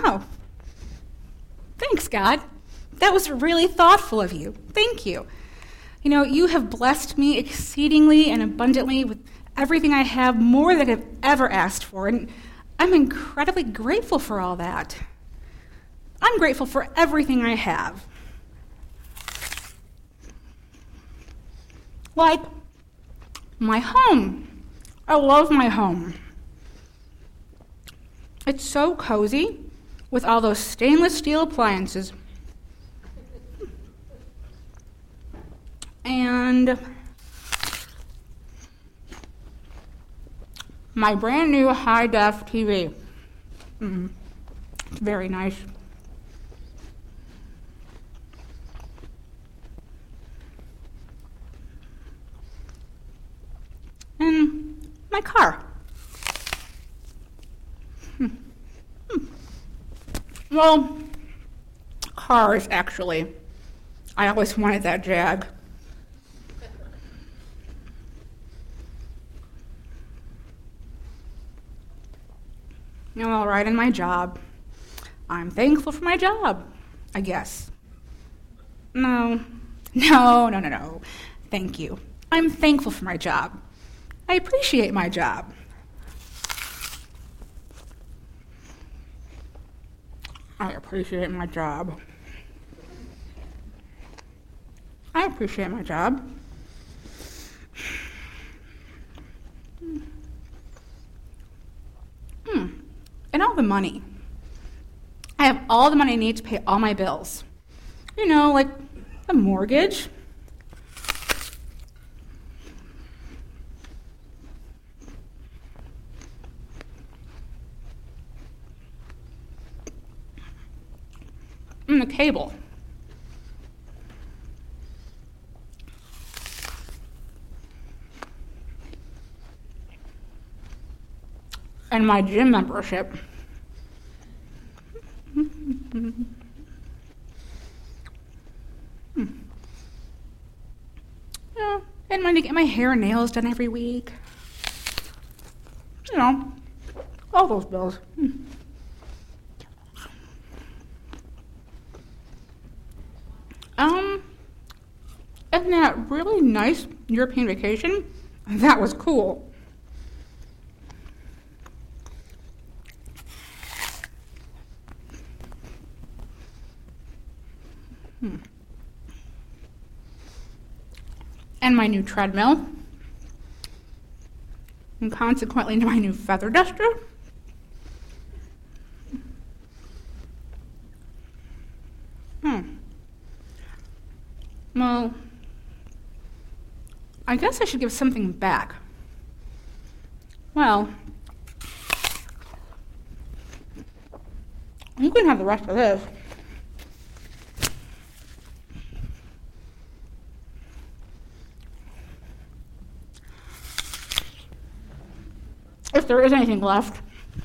Oh, thanks, God. That was really thoughtful of you. Thank you. You know, you have blessed me exceedingly and abundantly with everything I have, more than I've ever asked for, and I'm incredibly grateful for all that. I'm grateful for everything I have. Like my home. I love my home. It's so cozy with all those stainless steel appliances. And my brand new high-def TV. It's very nice. And my car. Well, cars, actually. I always wanted that Jag. You know, all right in my job. I'm thankful for my job, I guess. No. Thank you. I'm thankful for my job. I appreciate my job. I appreciate my job. I appreciate my job. And all the money. I have all the money I need to pay all my bills. You know, like the mortgage. And the cable. And my gym membership. Yeah, and money to get my hair and nails done every week. You know, all those bills. And that really nice European vacation, that was cool. And my new treadmill, and consequently my new feather duster. Well, I guess I should give something back. Well, you can have the rest of this. If there is anything left.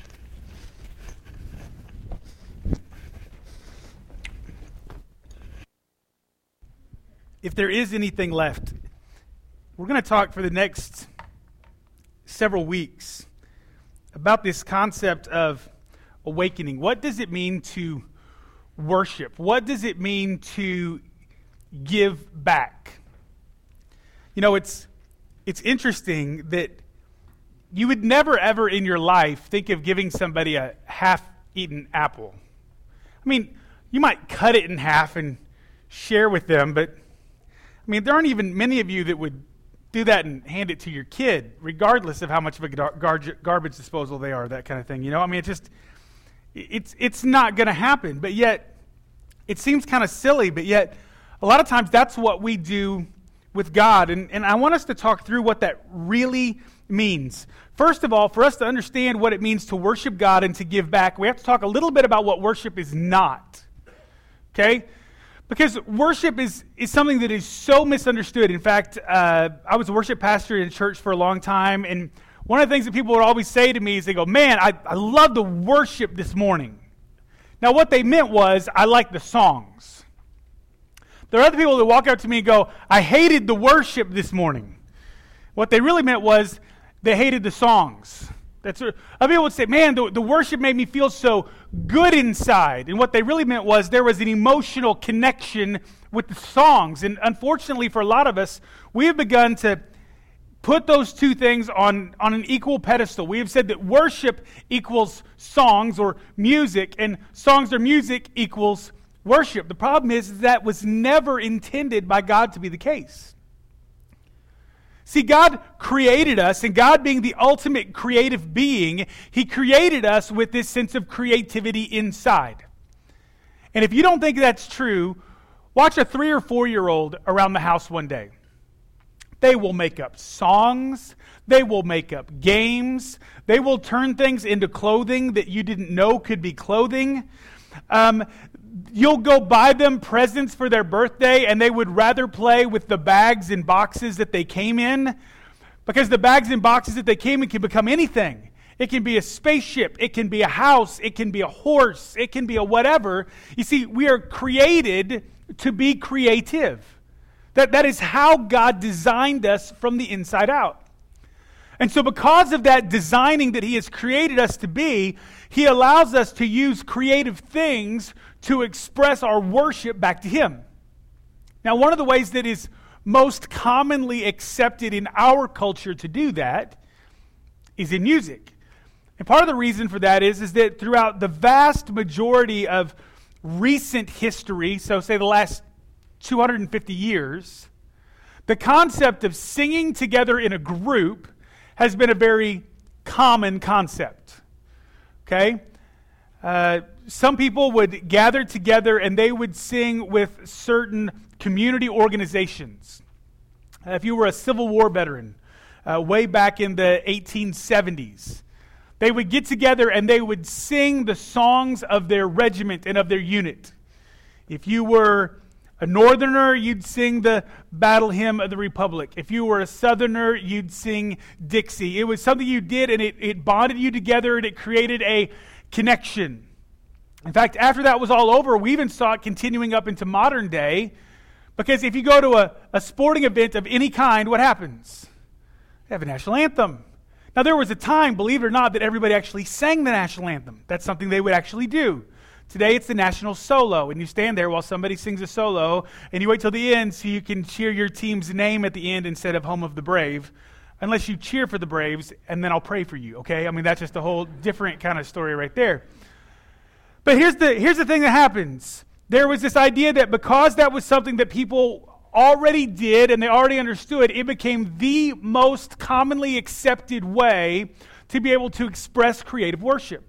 If there is anything left, we're going to talk for the next several weeks about this concept of awakening. What does it mean to worship? What does it mean to give back? You know, it's interesting that you would never, ever in your life think of giving somebody a half-eaten apple. I mean, you might cut it in half and share with them, but, I mean, there aren't even many of you that would do that and hand it to your kid, regardless of how much of a garbage disposal they are, that kind of thing. You know, I mean, it's not going to happen, but yet, it seems kind of silly, but yet, a lot of times that's what we do with God, and I want us to talk through what that really means. First of all, for us to understand what it means to worship God and to give back, we have to talk a little bit about what worship is not. Okay? Because worship is something that is so misunderstood. In fact, I was a worship pastor in church for a long time, and one of the things that people would always say to me is they go, "Man, I love the worship this morning." Now, what they meant was, I like the songs. There are other people that walk up to me and go, "I hated the worship this morning." What they really meant was, they hated the songs. Other people would say, man, the worship made me feel so good inside. And what they really meant was there was an emotional connection with the songs. And unfortunately for a lot of us, we have begun to put those two things on an equal pedestal. We have said that worship equals songs or music, and songs or music equals worship. The problem is that was never intended by God to be the case. See, God created us, and God being the ultimate creative being, He created us with this sense of creativity inside. And if you don't think that's true, watch a 3 or 4-year-old around the house one day. They will make up songs. They will make up games. They will turn things into clothing that you didn't know could be clothing. You'll go buy them presents for their birthday, and they would rather play with the bags and boxes that they came in, because the bags and boxes that they came in can become anything. It can be a spaceship. It can be a house. It can be a horse. It can be a whatever. You see, we are created to be creative. That is how God designed us from the inside out. And so because of that designing that He has created us to be, He allows us to use creative things to express our worship back to Him. Now, one of the ways that is most commonly accepted in our culture to do that is in music. And part of the reason for that is that throughout the vast majority of recent history, so say the last 250 years, the concept of singing together in a group has been a very common concept. Okay? Some people would gather together and they would sing with certain community organizations. If you were a Civil War veteran, way back in the 1870s, they would get together and they would sing the songs of their regiment and of their unit. If you were a Northerner, you'd sing the Battle Hymn of the Republic. If you were a Southerner, you'd sing Dixie. It was something you did, and it bonded you together, and it created a connection. In fact, after that was all over, we even saw it continuing up into modern day, because if you go to a sporting event of any kind, what happens? They have a national anthem. Now, there was a time, believe it or not, that everybody actually sang the national anthem. That's something they would actually do. Today, it's the national solo, and you stand there while somebody sings a solo, and you wait till the end so you can cheer your team's name at the end instead of Home of the Brave, unless you cheer for the Braves, and then I'll pray for you, okay? I mean, that's just a whole different kind of story right there. But here's the thing that happens. There was this idea that because that was something that people already did and they already understood, it became the most commonly accepted way to be able to express creative worship.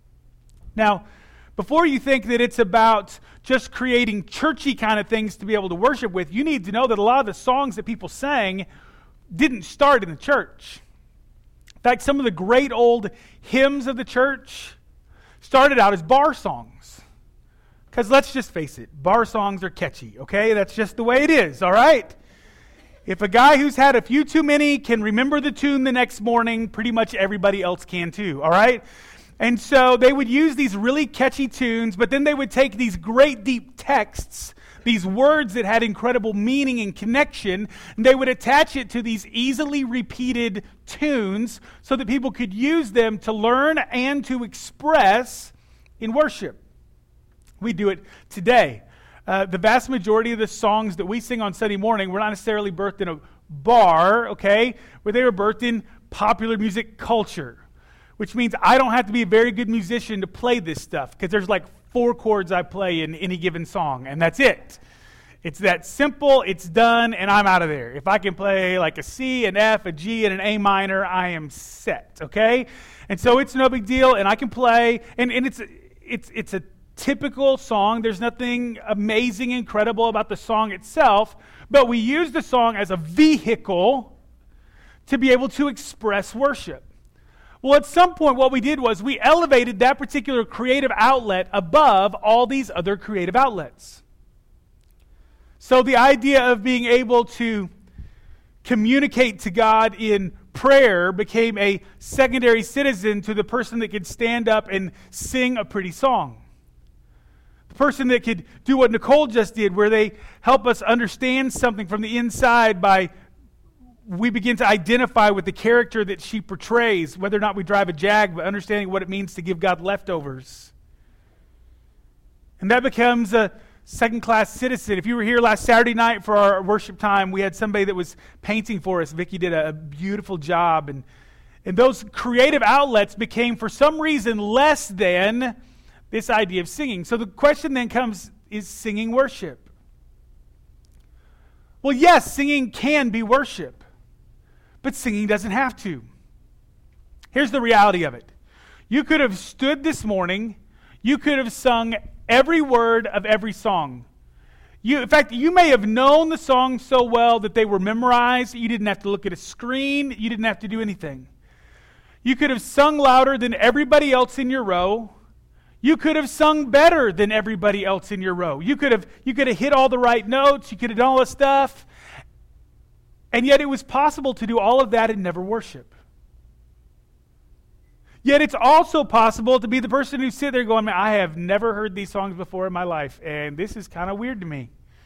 Now, before you think that it's about just creating churchy kind of things to be able to worship with, you need to know that a lot of the songs that people sang didn't start in the church. In fact, some of the great old hymns of the church started out as bar songs. Because let's just face it, bar songs are catchy, okay? That's just the way it is, all right? If a guy who's had a few too many can remember the tune the next morning, pretty much everybody else can too, all right? And so they would use these really catchy tunes, but then they would take these great deep texts, these words that had incredible meaning and connection, and they would attach it to these easily repeated tunes so that people could use them to learn and to express in worship. We do it today. The vast majority of the songs that we sing on Sunday morning were not necessarily birthed in a bar, okay, but they were birthed in popular music culture. Which means I don't have to be a very good musician to play this stuff, because there's like 4 chords I play in any given song, and that's it. It's that simple, it's done, and I'm out of there. If I can play like a C, an F, a G, and an A minor, I am set, okay? And so it's no big deal, and I can play, and it's a typical song. There's nothing amazing, incredible about the song itself, but we use the song as a vehicle to be able to express worship. Well, at some point, what we did was we elevated that particular creative outlet above all these other creative outlets. So the idea of being able to communicate to God in prayer became a secondary citizen to the person that could stand up and sing a pretty song. The person that could do what Nicole just did, where they help us understand something from the inside by we begin to identify with the character that she portrays, whether or not we drive a Jag, but understanding what it means to give God leftovers. And that becomes a second-class citizen. If you were here last Saturday night for our worship time, we had somebody that was painting for us. Vicki did a beautiful job. And those creative outlets became, for some reason, less than this idea of singing. So the question then comes, is singing worship? Well, yes, singing can be worship, but singing doesn't have to. Here's the reality of it. You could have stood this morning, you could have sung every word of every song. In fact, you may have known the song so well that they were memorized, you didn't have to look at a screen, you didn't have to do anything. You could have sung louder than everybody else in your row. You could have sung better than everybody else in your row. You could have hit all the right notes. You could have done all this stuff. And yet it was possible to do all of that and never worship. Yet it's also possible to be the person who sit there going, man, I have never heard these songs before in my life, and this is kind of weird to me.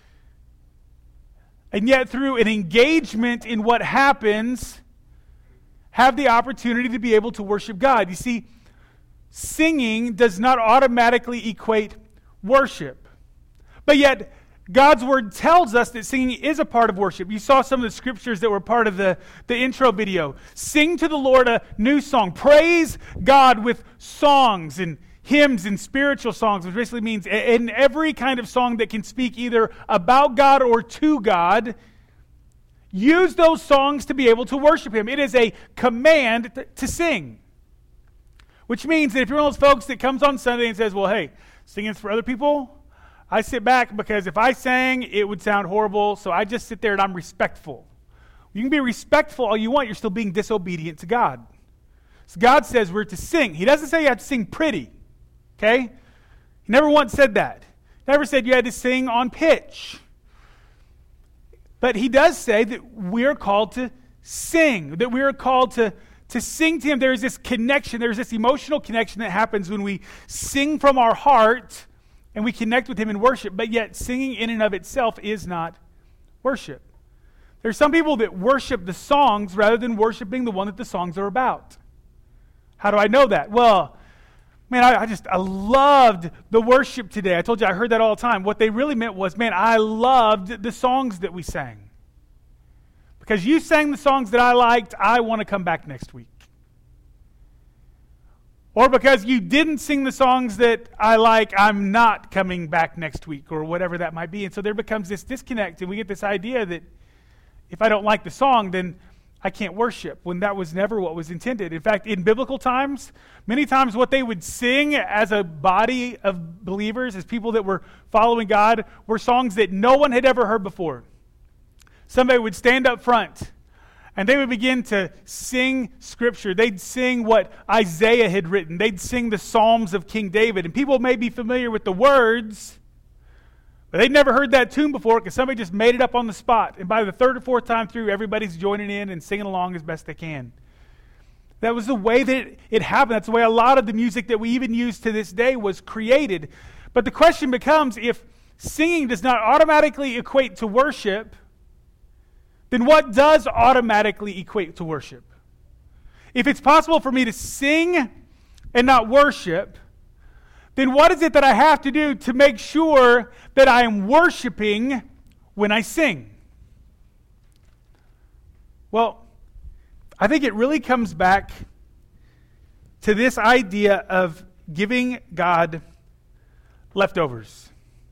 And yet through an engagement in what happens, have the opportunity to be able to worship God. You see, singing does not automatically equate worship. But yet, God's Word tells us that singing is a part of worship. You saw some of the scriptures that were part of the intro video. Sing to the Lord a new song. Praise God with songs and hymns and spiritual songs, which basically means in every kind of song that can speak either about God or to God, use those songs to be able to worship Him. It is a command to sing. Which means that if you're one of those folks that comes on Sunday and says, well, hey, singing's for other people, I sit back because if I sang, it would sound horrible, so I just sit there and I'm respectful. You can be respectful all you want, you're still being disobedient to God. So God says we're to sing. He doesn't say you have to sing pretty, okay? He never once said that. Never said you had to sing on pitch. But He does say that we're called to sing, that we're called to sing to Him. There's this connection, there's this emotional connection that happens when we sing from our heart and we connect with Him in worship, but yet singing in and of itself is not worship. There's some people that worship the songs rather than worshiping the one that the songs are about. How do I know that? Well, man, I loved the worship today. I told you I heard that all the time. What they really meant was, man, I loved the songs that we sang. Because you sang the songs that I liked, I want to come back next week. Or because you didn't sing the songs that I like, I'm not coming back next week, or whatever that might be. And so there becomes this disconnect, and we get this idea that if I don't like the song, then I can't worship, when that was never what was intended. In fact, in biblical times, many times what they would sing as a body of believers, as people that were following God, were songs that no one had ever heard before. Somebody would stand up front and they would begin to sing scripture. They'd sing what Isaiah had written. They'd sing the Psalms of King David. And people may be familiar with the words, but they'd never heard that tune before because somebody just made it up on the spot. And by the third or fourth time through, everybody's joining in and singing along as best they can. That was the way that it happened. That's the way a lot of the music that we even use to this day was created. But the question becomes, if singing does not automatically equate to worship, then what does automatically equate to worship? If it's possible for me to sing and not worship, then what is it that I have to do to make sure that I am worshiping when I sing? Well, I think it really comes back to this idea of giving God leftovers.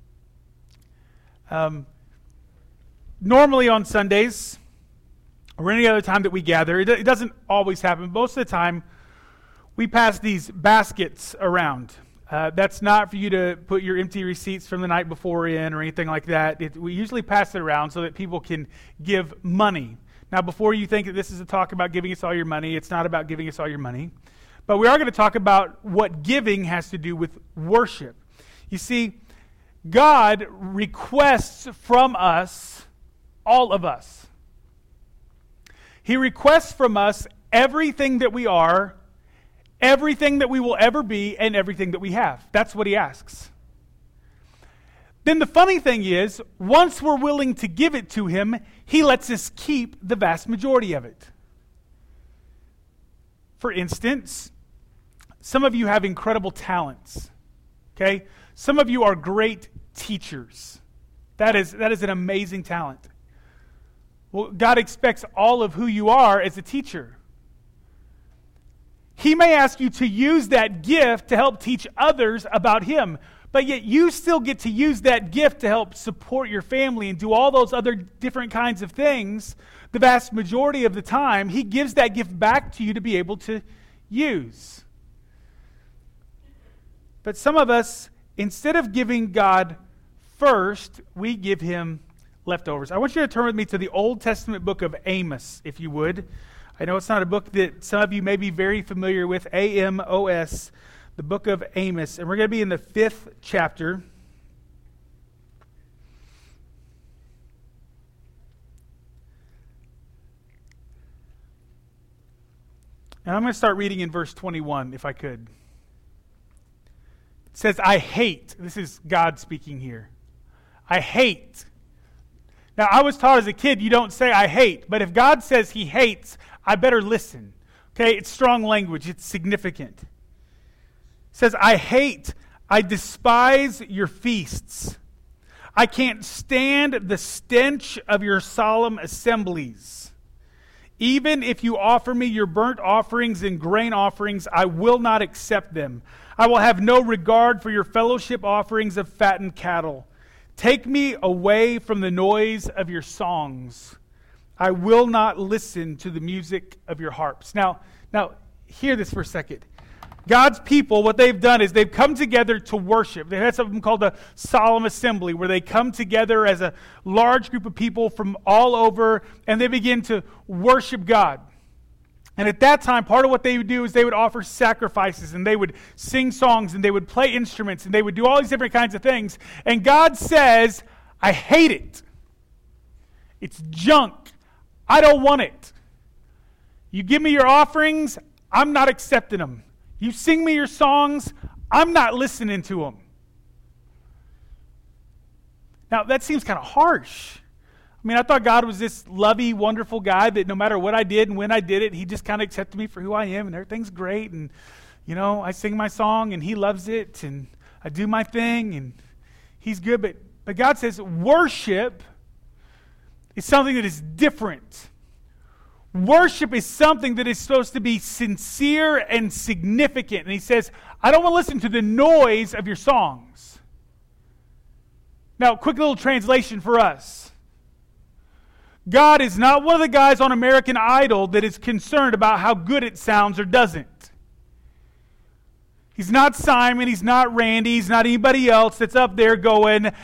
Normally on Sundays, or any other time that we gather, it doesn't always happen. Most of the time, we pass these baskets around. That's not for you to put your empty receipts from the night before in or anything like that. We usually pass it around so that people can give money. Now, before you think that this is a talk about giving us all your money, it's not about giving us all your money. But we are going to talk about what giving has to do with worship. You see, God requests from us, all of us. He requests from us everything that we are, everything that we will ever be, and everything that we have. That's what He asks. then the funny thing is, once we're willing to give it to him, he lets us keep the vast majority of it. For instance, some of you have incredible talents, okay? Some of you are great teachers. That is an amazing talent. Well, God expects all of who you are as a teacher. He may ask you to use that gift to help teach others about him, but yet you still get to use that gift to help support your family and do all those other different kinds of things. The vast majority of the time, he gives that gift back to you to be able to use. But some of us, instead of giving God first, we give him leftovers. I want you to turn with me to the Old Testament book of Amos, if you would. I know it's not a book that some of you may be very familiar with, Amos, the book of Amos. And we're going to be in the 5th chapter. And I'm going to start reading in verse 21, if I could. It says, I hate. This is God speaking here. I hate. Now, I was taught as a kid, you don't say I hate. But if God says he hates, I better listen. Okay, it's strong language. It's significant. It says, I hate, I despise your feasts. I can't stand the stench of your solemn assemblies. Even if you offer me your burnt offerings and grain offerings, I will not accept them. I will have no regard for your fellowship offerings of fattened cattle. Take me away from the noise of your songs. I will not listen to the music of your harps. Now, hear this for a second. God's people, what they've done is they've come together to worship. They had something called a solemn assembly, where they come together as a large group of people from all over, and they begin to worship God. And at that time, part of what they would do is they would offer sacrifices, and they would sing songs, and they would play instruments, and they would do all these different kinds of things. And God says, I hate it. It's junk. I don't want it. You give me your offerings, I'm not accepting them. You sing me your songs, I'm not listening to them. Now, that seems kind of harsh. I mean, I thought God was this lovey, wonderful guy that no matter what I did and when I did it, he just kind of accepted me for who I am, and everything's great. And, you know, I sing my song, and he loves it, and I do my thing, and he's good. But God says worship is something that is different. Worship is something that is supposed to be sincere and significant. And he says, I don't want to listen to the noise of your songs. Now, quick little translation for us. God is not one of the guys on American Idol that is concerned about how good it sounds or doesn't. He's not Simon, he's not Randy, he's not anybody else that's up there going,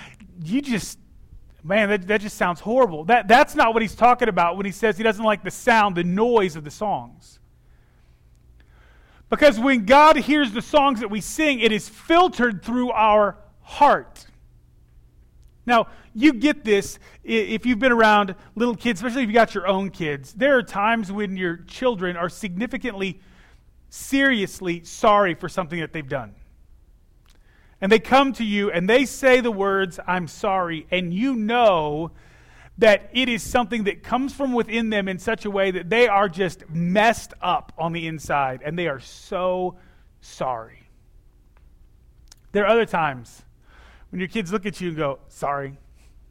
man, that just sounds horrible. That's not what he's talking about when he says he doesn't like the sound, the noise of the songs. Because when God hears the songs that we sing, it is filtered through our heart. Now, you get this if you've been around little kids, especially if you got your own kids. There are times when your children are significantly, seriously sorry for something that they've done. And they come to you and they say the words, I'm sorry, and you know that it is something that comes from within them in such a way that they are just messed up on the inside, and they are so sorry. There are other times when your kids look at you and go, sorry.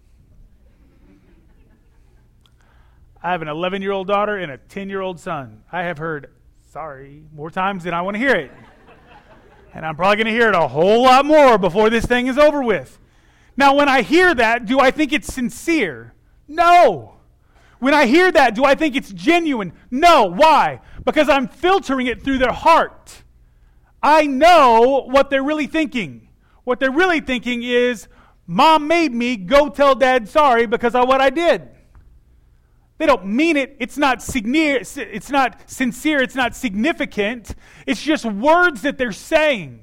I have an 11-year-old daughter and a 10-year-old son. I have heard sorry more times than I want to hear it. And I'm probably going to hear it a whole lot more before this thing is over with. Now, when I hear that, do I think it's sincere? No. When I hear that, do I think it's genuine? No. Why? Because I'm filtering it through their heart. I know what they're really thinking. What they're really thinking is, Mom made me go tell Dad sorry because of what I did. They don't mean it. It's not sincere. It's not significant. It's just words that they're saying.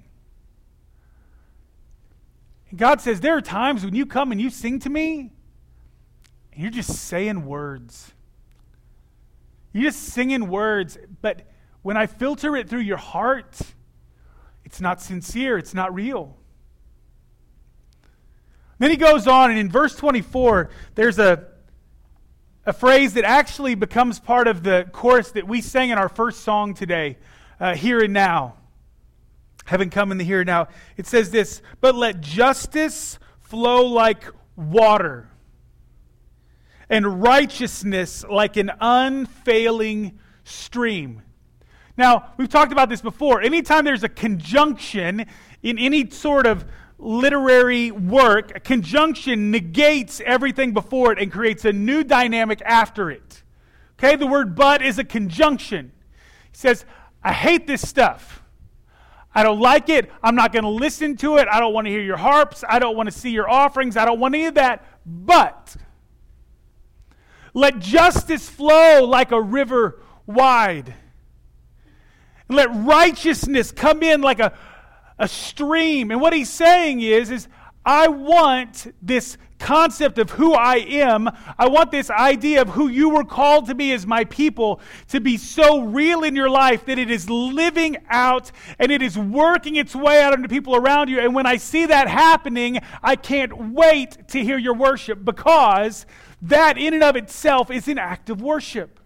And God says, there are times when you come and you sing to me, and you're just saying words. You're just singing words. But when I filter it through your heart, it's not sincere. It's not real. Then he goes on, and in verse 24, there's a phrase that actually becomes part of the chorus that we sang in our first song today, Here and Now. Having come in the here and now. It says this, but let justice flow like water, and righteousness like an unfailing stream. Now, we've talked about this before. Anytime there's a conjunction in any sort of literary work, a conjunction negates everything before it and creates a new dynamic after it. Okay, the word but is a conjunction. He says, I hate this stuff. I don't like it. I'm not going to listen to it. I don't want to hear your harps. I don't want to see your offerings. I don't want any of that. But let justice flow like a river wide. And let righteousness come in like a stream. And what he's saying is I want this concept of who I am. I want this idea of who you were called to be as my people to be so real in your life that it is living out and it is working its way out into people around you. And when I see that happening, I can't wait to hear your worship, because that in and of itself is an act of worship.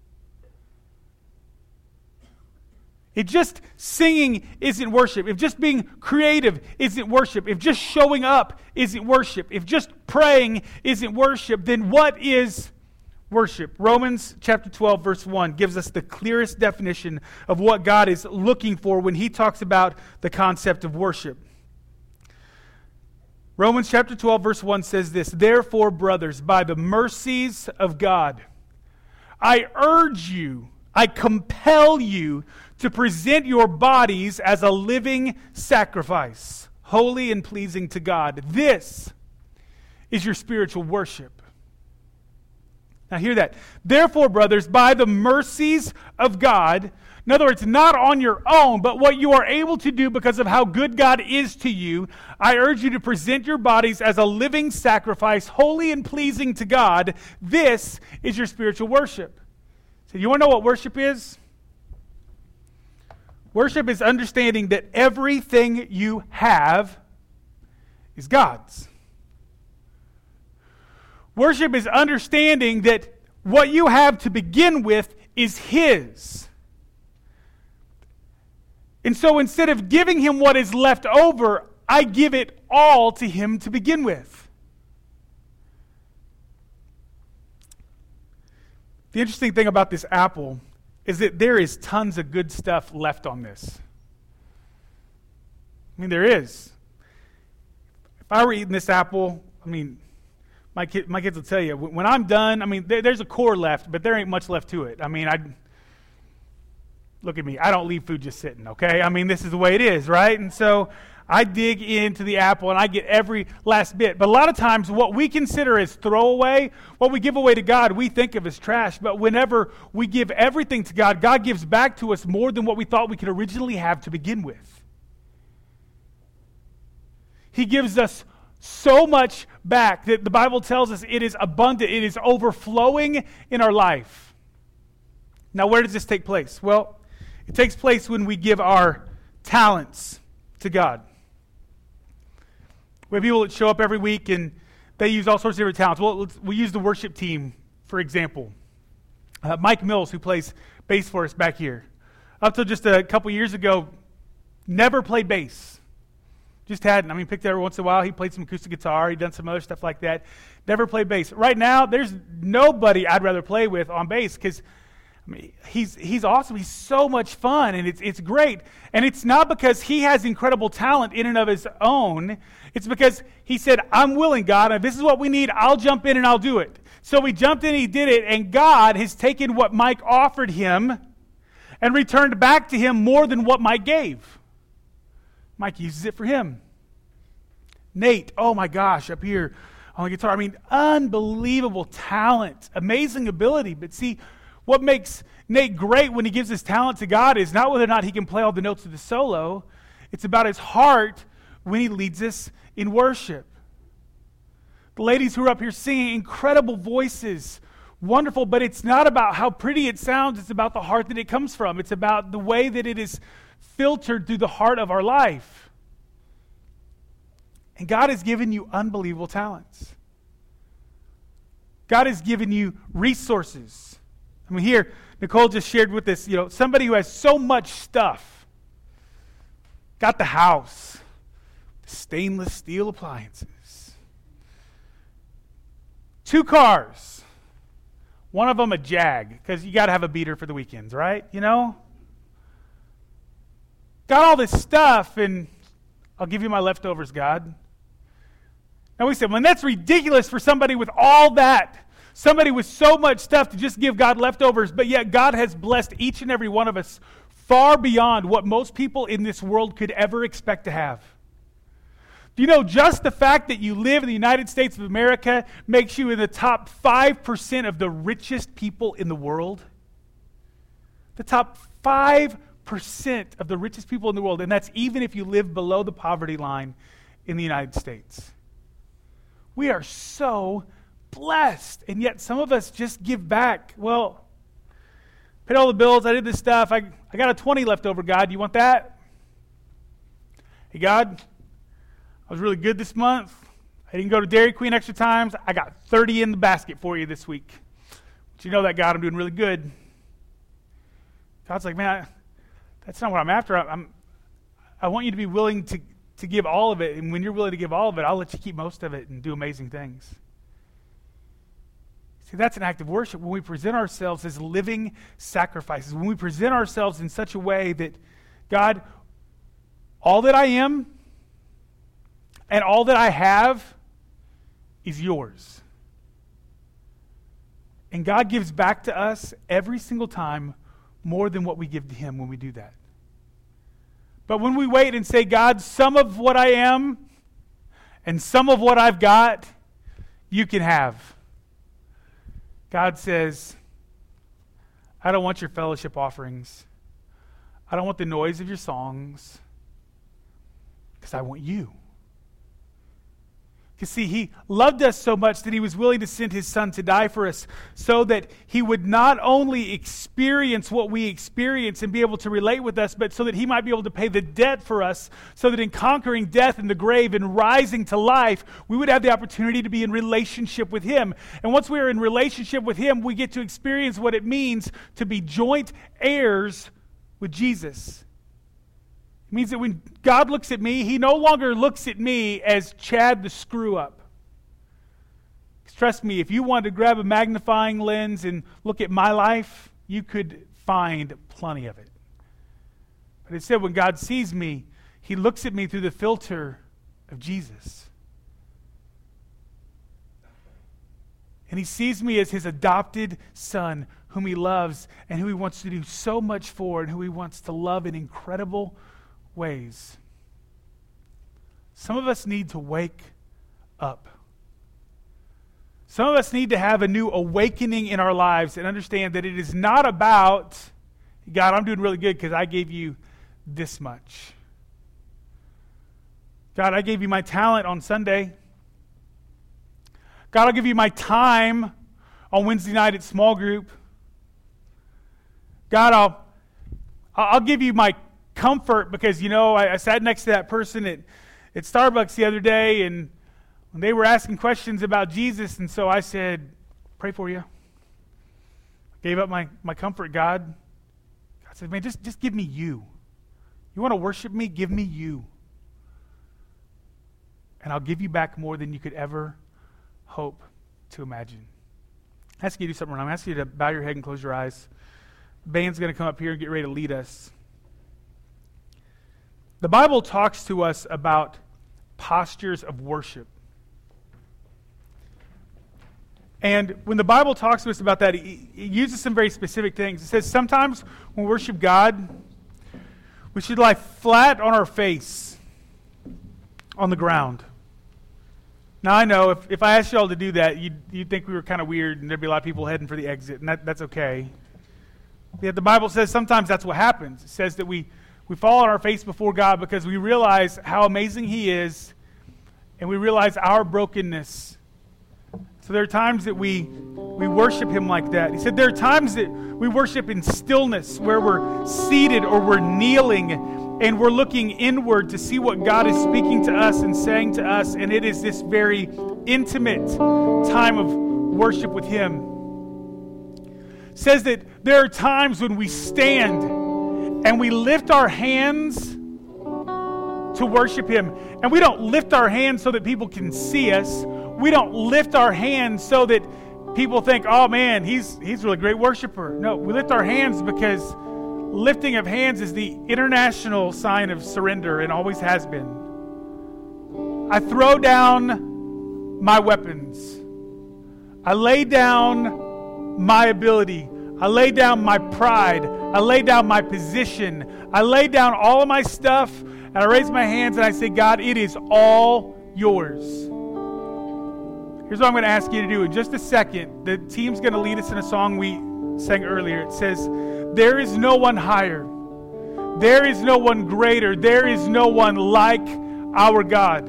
If just singing isn't worship, if just being creative isn't worship, if just showing up isn't worship, if just praying isn't worship, then what is worship? Romans chapter 12, verse 1 gives us the clearest definition of what God is looking for when he talks about the concept of worship. Romans chapter 12, verse 1 says this, therefore, brothers, by the mercies of God, I urge you, I compel you to present your bodies as a living sacrifice, holy and pleasing to God. This is your spiritual worship. Now hear that. Therefore, brothers, by the mercies of God, in other words, not on your own, but what you are able to do because of how good God is to you, I urge you to present your bodies as a living sacrifice, holy and pleasing to God. This is your spiritual worship. So you want to know what worship is? Worship is understanding that everything you have is God's. Worship is understanding that what you have to begin with is His. And so instead of giving Him what is left over, I give it all to Him to begin with. The interesting thing about this apple is that there is tons of good stuff left on this. I mean, there is. If I were eating this apple, I mean, my kids will tell you, when I'm done, I mean, there's a core left, but there ain't much left to it. I mean, look at me. I don't leave food just sitting, okay? I mean, this is the way it is, right? And so I dig into the apple and I get every last bit. But a lot of times what we consider as throwaway, what we give away to God, we think of as trash. But whenever we give everything to God, God gives back to us more than what we thought we could originally have to begin with. He gives us so much back that the Bible tells us it is abundant, it is overflowing in our life. Now, where does this take place? Well, it takes place when we give our talents to God. We have people that show up every week and they use all sorts of different talents. Well, we use the worship team, for example. Mike Mills, who plays bass for us back here, up till just a couple years ago, never played bass. Just hadn't. I mean, picked it every once in a while. He played some acoustic guitar. He'd done some other stuff like that. Never played bass. Right now, there's nobody I'd rather play with on bass because I mean, he's awesome. He's so much fun, and it's great. And it's not because he has incredible talent in and of his own. It's because he said, I'm willing, God, and if this is what we need, I'll jump in and I'll do it. So he jumped in, he did it, and God has taken what Mike offered him and returned back to him more than what Mike gave. Mike uses it for him. Nate, oh my gosh, up here on the guitar. I mean, unbelievable talent, amazing ability. But see, what makes Nate great when he gives his talent to God is not whether or not he can play all the notes of the solo. It's about his heart when he leads us in worship. The ladies who are up here singing, incredible voices, wonderful, but it's not about how pretty it sounds. It's about the heart that it comes from. It's about the way that it is filtered through the heart of our life. And God has given you unbelievable talents. God has given you resources. I mean, here, Nicole just shared with us, somebody who has so much stuff. Got the house, the stainless steel appliances, 2 cars, one of them a Jag, because you got to have a beater for the weekends, right? Got all this stuff, and I'll give you my leftovers, God. Now we said, well, that's ridiculous for somebody with all that. Somebody with so much stuff to just give God leftovers, but yet God has blessed each and every one of us far beyond what most people in this world could ever expect to have. Do you know just the fact that you live in the United States of America makes you in the top 5% of the richest people in the world? The top 5% of the richest people in the world, and that's even if you live below the poverty line in the United States. We are so blessed, and yet some of us just give back. Well, paid all the bills, I did this stuff, I got a 20 left over, God, you want that? Hey, God, I was really good this month. I didn't go to Dairy Queen extra times. I got 30 in the basket for you this week. But you know that, God, I'm doing really good. God's like, man, that's not what I'm after. I want you to be willing to give all of it, and when you're willing to give all of it, I'll let you keep most of it and do amazing things. See, that's an act of worship when we present ourselves as living sacrifices, when we present ourselves in such a way that, God, all that I am and all that I have is yours. And God gives back to us every single time more than what we give to him when we do that. But when we wait and say, God, some of what I am and some of what I've got, you can have. God says, I don't want your fellowship offerings. I don't want the noise of your songs, because I want you. Because see, he loved us so much that he was willing to send his son to die for us so that he would not only experience what we experience and be able to relate with us, but so that he might be able to pay the debt for us, so that in conquering death and the grave and rising to life, we would have the opportunity to be in relationship with him. And once we are in relationship with him, we get to experience what it means to be joint heirs with Jesus. It means that when God looks at me, he no longer looks at me as Chad the screw-up. Because trust me, if you wanted to grab a magnifying lens and look at my life, you could find plenty of it. But instead, when God sees me, he looks at me through the filter of Jesus. And he sees me as his adopted son, whom he loves and who he wants to do so much for and who he wants to love in incredible ways. Some of us need to wake up. Some of us need to have a new awakening in our lives and understand that it is not about, God, I'm doing really good because I gave you this much. God, I gave you my talent on Sunday. God, I'll give you my time on Wednesday night at small group. God, I'll give you my comfort because, I sat next to that person at Starbucks the other day and they were asking questions about Jesus, and so I said, pray for you. Gave up my comfort, God. God said, man, just give me you. You want to worship me? Give me you. And I'll give you back more than you could ever hope to imagine. I ask you to do something wrong. I ask you to bow your head and close your eyes. The band's going to come up here and get ready to lead us. The Bible talks to us about postures of worship. And when the Bible talks to us about that, it uses some very specific things. It says sometimes when we worship God, we should lie flat on our face on the ground. Now I know if I asked you all to do that, you'd think we were kind of weird and there'd be a lot of people heading for the exit, and that's okay. Yet the Bible says sometimes that's what happens. It says that we fall on our face before God because we realize how amazing he is and we realize our brokenness. So there are times that we worship him like that. He said there are times that we worship in stillness where we're seated or we're kneeling and we're looking inward to see what God is speaking to us and saying to us, and it is this very intimate time of worship with Him. It says that there are times when we stand and we lift our hands to worship Him. And we don't lift our hands so that people can see us. We don't lift our hands so that people think, oh man, he's a really great worshiper. No, we lift our hands because lifting of hands is the international sign of surrender and always has been. I throw down my weapons. I lay down my ability. I lay down my pride. I lay down my position. I lay down all of my stuff, and I raise my hands and I say, God, it is all yours. Here's what I'm going to ask you to do. In just a second, the team's going to lead us in a song we sang earlier. It says, there is no one higher. There is no one greater. There is no one like our God.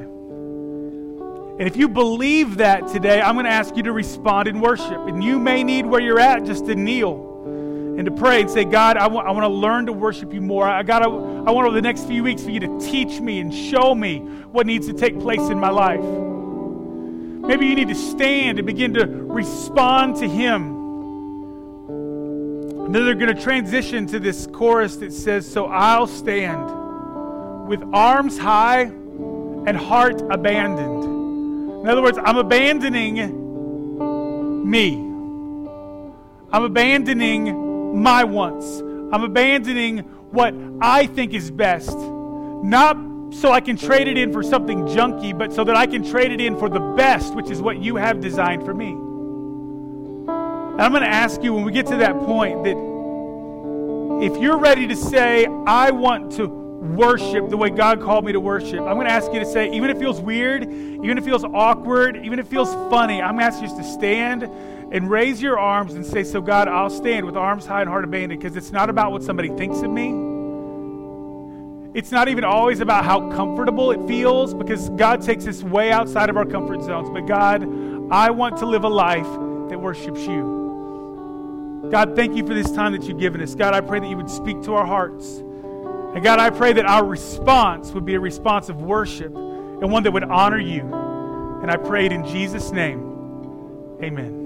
And if you believe that today, I'm going to ask you to respond in worship. And you may need where you're at just to kneel and to pray and say, God, I want to learn to worship you more. I want over the next few weeks for you to teach me and show me what needs to take place in my life. Maybe you need to stand and begin to respond to Him. And then they're going to transition to this chorus that says, so I'll stand with arms high and heart abandoned. In other words, I'm abandoning me. I'm abandoning my wants. I'm abandoning what I think is best. Not so I can trade it in for something junky, but so that I can trade it in for the best, which is what you have designed for me. And I'm going to ask you when we get to that point that if you're ready to say, I want to worship the way God called me to worship, I'm going to ask you to say, even if it feels weird, even if it feels awkward, even if it feels funny, I'm going to ask you just to stand and raise your arms and say, so God, I'll stand with arms high and heart abandoned, because it's not about what somebody thinks of me. It's not even always about how comfortable it feels, because God takes us way outside of our comfort zones. But God, I want to live a life that worships you. God, thank you for this time that you've given us. God, I pray that you would speak to our hearts. And God, I pray that our response would be a response of worship and one that would honor you. And I pray it in Jesus' name. Amen.